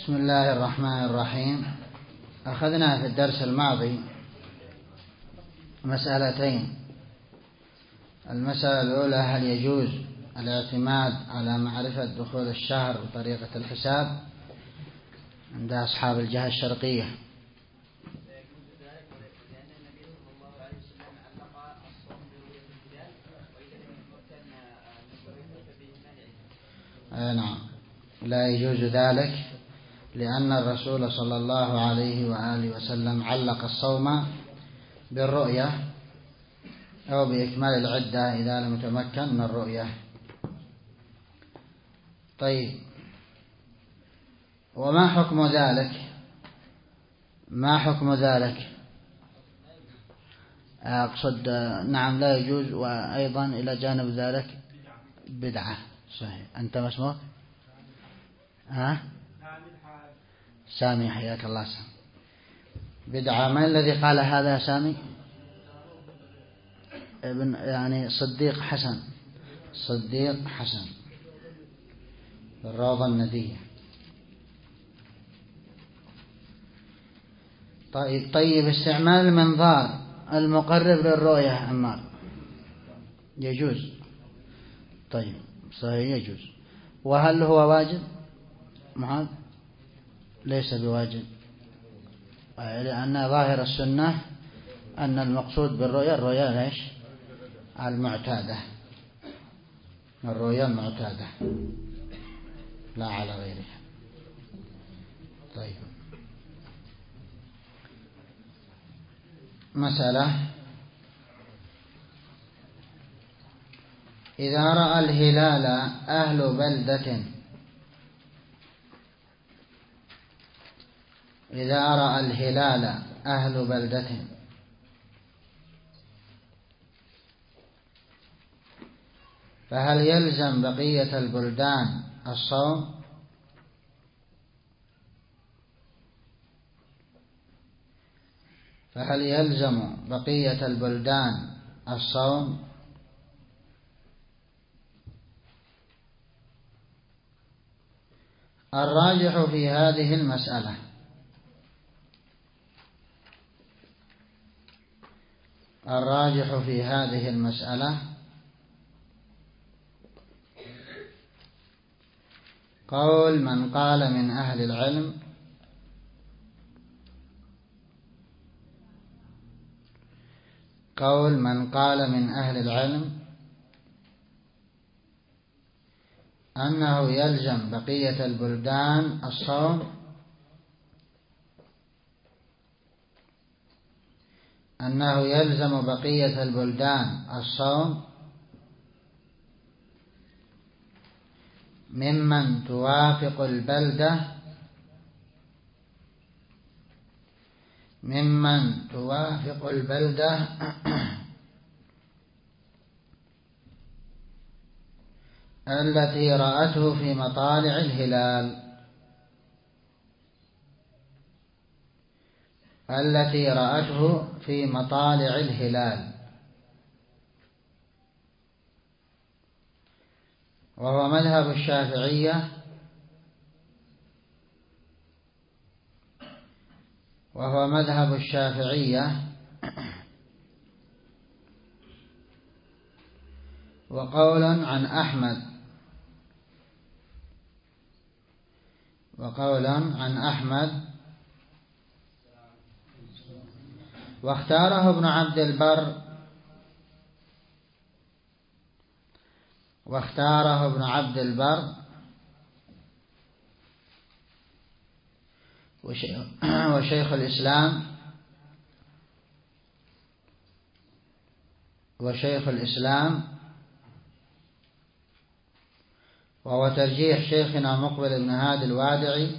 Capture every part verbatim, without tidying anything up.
بسم الله الرحمن الرحيم. أخذنا في الدرس الماضي مسألتين. المسألة الأولى: هل يجوز الاعتماد على معرفة دخول الشهر بطريقة الحساب عند أصحاب الجهة الشرقية؟ نعم، لا يجوز ذلك، لأن الرسول صلى الله عليه وآله وسلم علق الصوم بالرؤية أو بإكمال العدة إذا لم يتمكن من الرؤية. طيب، وما حكم ذلك؟ ما حكم ذلك؟ أقصد نعم لا يجوز، وأيضا إلى جانب ذلك بدعة. صحيح. أنت ما اسمك؟ ها؟ سامي، حياك الله. سامي بدعة. من الذي قال هذا يا سامي؟ ابن يعني صديق حسن صديق حسن الروضة الندية. طيب طيب استعمال المنظار المقرب للرؤية عمار يجوز؟ طيب صحيح يجوز. وهل هو واجب؟ معاذ ليس بواجب، لأن ظاهر السنة أن المقصود بالرؤية الرؤية ليش المعتادة، الرؤية المعتادة لا على غيرها. طيب، مسألة: إذا رأى الهلال أهل بلدة إذا رأى الهلال أهل بلدة فهل يلزم بقية البلدان الصوم؟ فهل يلزم بقية البلدان الصوم؟ الراجح في هذه المسألة الراجح في هذه المسألة قول من قال من أهل العلم قول من قال من أهل العلم أنه يلزم بقية البلدان الصوم، أنه يلزم بقية البلدان الصوم ممن توافق البلدة ممن توافق البلدة التي رأته في مطالع الهلال التي رأته في مطالع الهلال وهو مذهب الشافعية وهو مذهب الشافعية وقول عن أحمد وقول عن أحمد واختاره ابن عبد البر واختاره ابن عبد البر وشيخ الإسلام وشيخ الإسلام وهو ترجيح شيخنا مقبل بن هادي الوادعي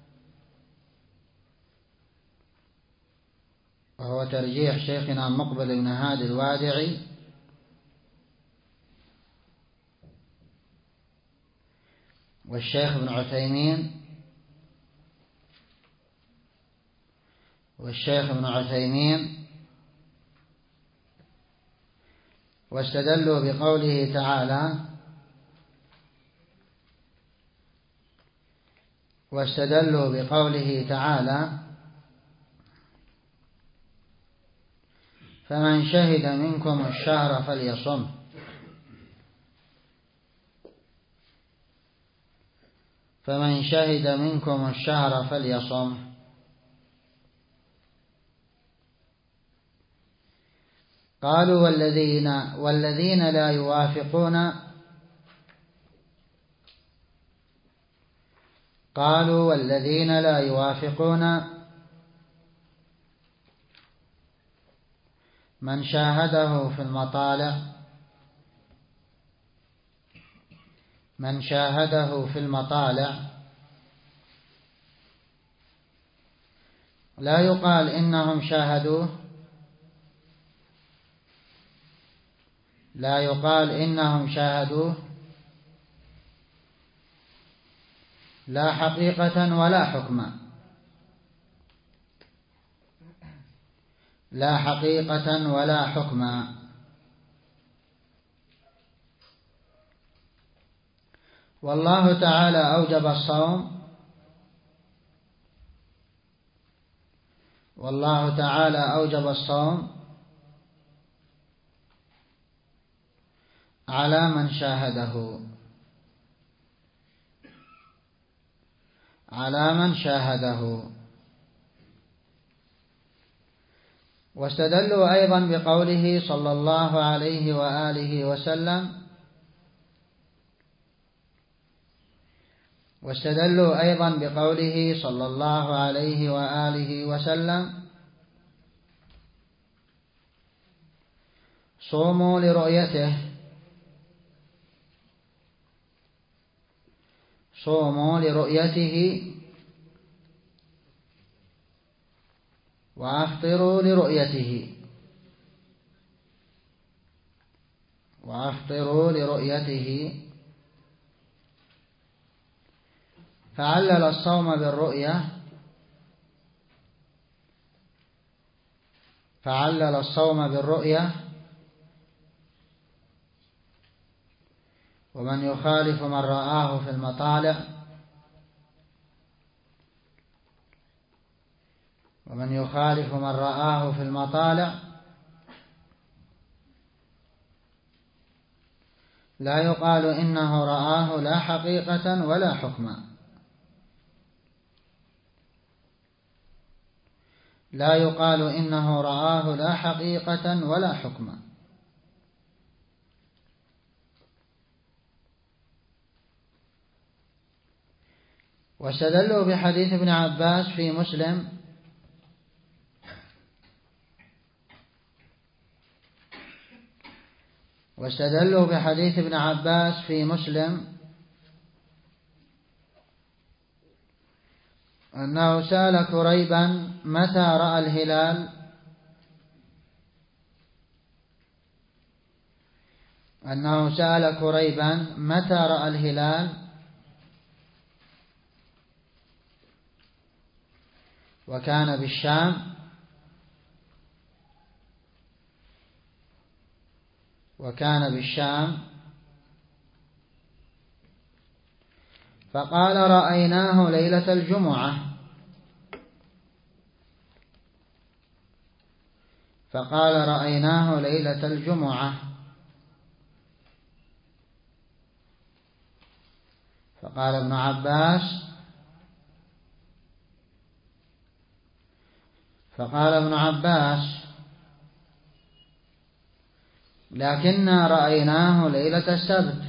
وهو ترجيح شيخنا مقبل بن هادي الوادعي والشيخ ابن عثيمين والشيخ ابن عثيمين واستدلوا بقوله تعالى: واستدلوا بقوله تعالى: فمن شهد منكم الشهر فليصم. فمن شهد منكم الشهر فليصم. قالوا والذين والذين لا يوافقون قالوا والذين لا يوافقون من شاهده في المطالع من شاهده في المطالع لا يقال إنهم شاهدوه لا يقال إنهم شاهدوه لا حقيقة ولا حكما لا حقيقة ولا حكما. والله تعالى أوجب الصوم والله تعالى أوجب الصوم على من شاهده على من شاهده واستدلوا أيضا بقوله صلى الله عليه وآله وسلم واستدلوا أيضا بقوله صلى الله عليه وآله وسلم: صوموا لرؤيته صوموا لرؤيته وأفطروا لرؤيته وأفطروا لرؤيته. فعلل الصوم بالرؤية فعلل الصوم بالرؤية ومن يخالف من رآه في المطالع ومن يخالف من رآه في المطالع لا يقال إنه رآه لا حقيقة ولا حكما لا يقال إنه رآه لا حقيقة ولا حكما. واستدلوا بحديث ابن عباس في مسلم واستدلوا بحديث ابن عباس في مسلم أنه سأل كريبا متى رأى الهلال أنه سأل كريبا متى رأى الهلال وكان بالشام وكان بالشام فقال: رأيناه ليلة الجمعة فقال رأيناه ليلة الجمعة فقال ابن عباس فقال ابن عباس: لكننا رأيناه ليلة السبت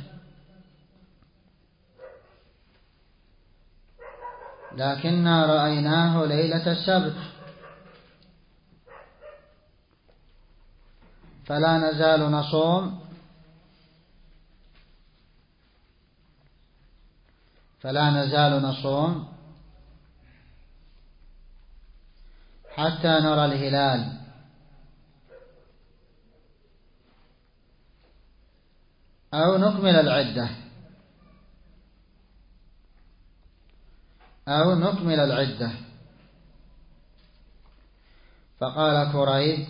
لكننا رأيناه ليلة السبت فلا نزال نصوم فلا نزال نصوم حتى نرى الهلال أو نكمل العدة أو نكمل العدة. فقال كريب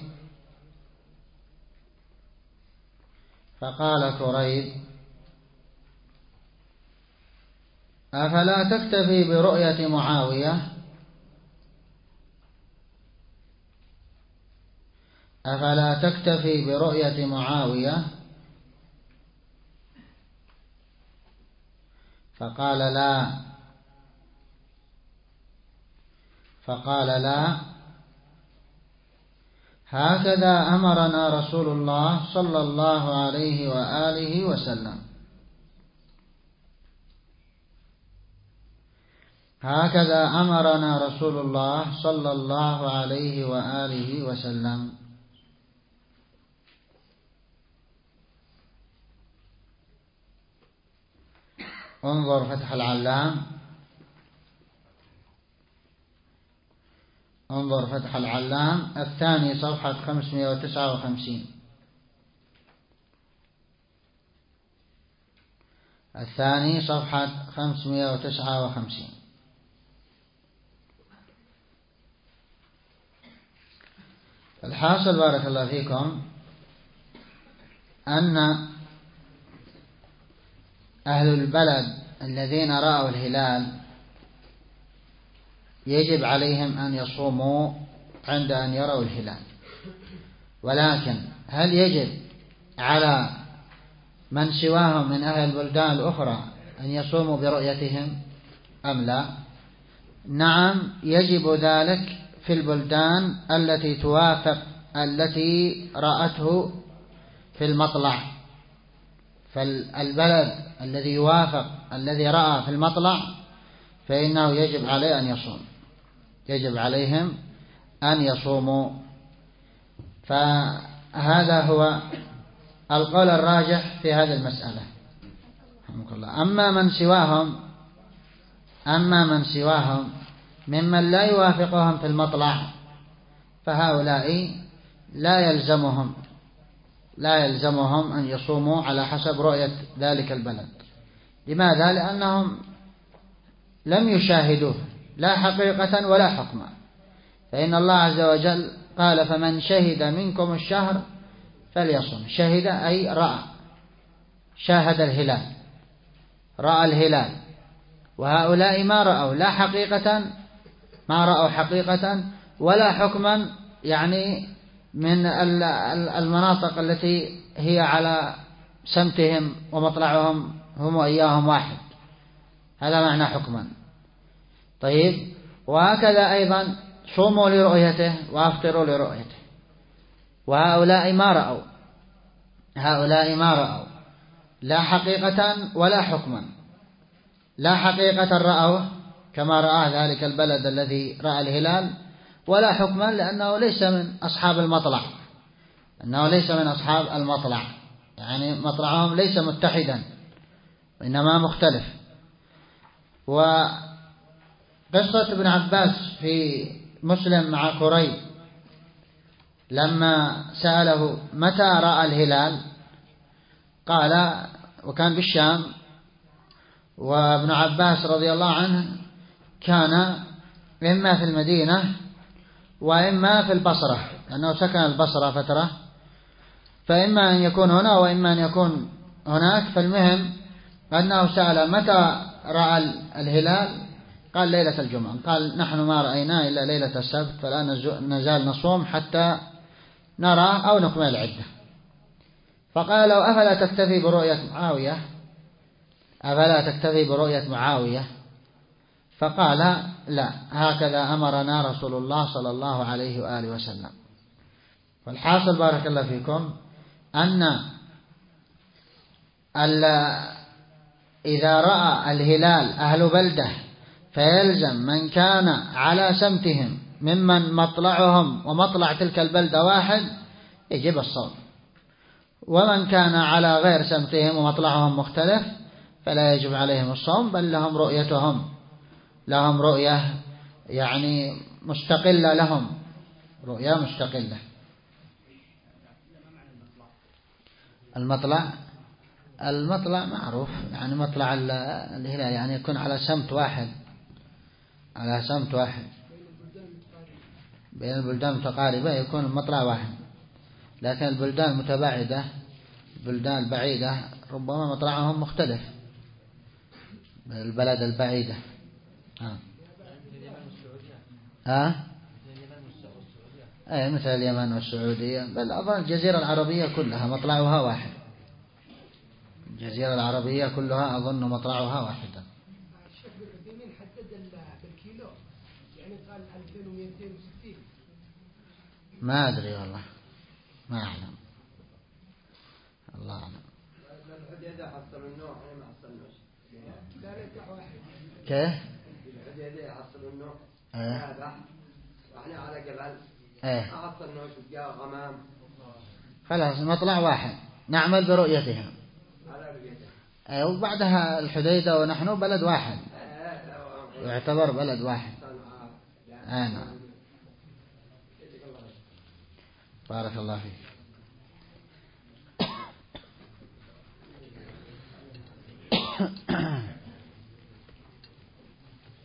فقال كريب أفلا تكتفي برؤية معاوية أفلا تكتفي برؤية معاوية فقال لا فقال لا هكذا أمرنا رسول الله صلى الله عليه وآله وسلم هكذا أمرنا رسول الله صلى الله عليه وآله وسلم. انظر فتح العلام انظر فتح العلام الثاني صفحة خمسمائة وتسعة وخمسين الثاني صفحة خمسمائة وتسعة وخمسين. الحاصل بارك الله فيكم أن أهل البلد الذين رأوا الهلال يجب عليهم أن يصوموا عند أن يروا الهلال، ولكن هل يجب على من سواهم من أهل البلدان الأخرى أن يصوموا برؤيتهم أم لا؟ نعم يجب ذلك في البلدان التي توافق التي رأته في المطلع، فالبلد الذي يوافق الذي رأى في المطلع فإنه يجب عليه أن يصوم، يجب عليهم أن يصوموا. فهذا هو القول الراجح في هذه المسألة. أما من سواهم أما من سواهم ممن لا يوافقهم في المطلع فهؤلاء لا يلزمهم لا يلزمهم أن يصوموا على حسب رؤية ذلك البلد. لماذا؟ لأنهم لم يشاهدوه لا حقيقة ولا حكما، فإن الله عز وجل قال فمن شهد منكم الشهر فليصم. شهد أي رأى، شاهد الهلال، رأى الهلال، وهؤلاء ما رأوا لا حقيقة ما رأوا حقيقة ولا حكما، يعني من المناطق التي هي على سمتهم ومطلعهم هم وإياهم واحد، هذا معنى حكما. طيب، وهكذا أيضا صوموا لرؤيته وافطروا لرؤيته، وهؤلاء ما رأوا هؤلاء ما رأوا لا حقيقة ولا حكما، لا حقيقة رأوه كما رأى ذلك البلد الذي رأى الهلال، ولا حكما لأنه ليس من أصحاب المطلع أنه ليس من أصحاب المطلع يعني مطلعهم ليس متحدا وإنما مختلف. وقصة ابن عباس في مسلم مع قريب لما سأله متى رأى الهلال قال، وكان بالشام، وابن عباس رضي الله عنه كان إما في المدينة وإما في البصرة، لأنه سكن البصرة فترة، فإما أن يكون هنا وإما أن يكون هناك. فالمهم أنه سأل متى رأى الهلال، قال ليلة الجمعة. قال نحن ما رأيناه إلا ليلة السبت، فلا نزال نصوم حتى نرى أو نكمل العدة. فقال له أفلا تكتفي برؤية معاوية أفلا تكتفي برؤية معاوية فقال لا، هكذا أمرنا رسول الله صلى الله عليه وآله وسلم. والحاصل بارك الله فيكم أن إذا رأى الهلال أهل بلدة فيلزم من كان على سمتهم ممن مطلعهم ومطلع تلك البلدة واحد يجب الصوم، ومن كان على غير سمتهم ومطلعهم مختلف فلا يجب عليهم الصوم، بل لهم رؤيتهم لهم رؤية يعني مستقلة لهم رؤية مستقلة. المطلع المطلع معروف، يعني مطلع الهلال يعني يكون على سمت واحد على سمت واحد بين البلدان المتقاربة يكون المطلع واحد، لكن البلدان المتباعدة البلدان البعيدة ربما مطلعهم مختلف البلد البعيدة. ها ها أي مثل اليمن والسعودية، بل أظن الجزيرة العربية كلها مطلعها واحد. الجزيرة العربية كلها أظن مطلعها واحدا. ما أدري والله، ما أعلم، الله أعلم. كيف؟ ايه ايه خلاص مطلع واحد نعمل برؤيتها. ايه وبعدها الحديدة ونحن بلد واحد، يعتبر بلد واحد. انا بارك الله فيك.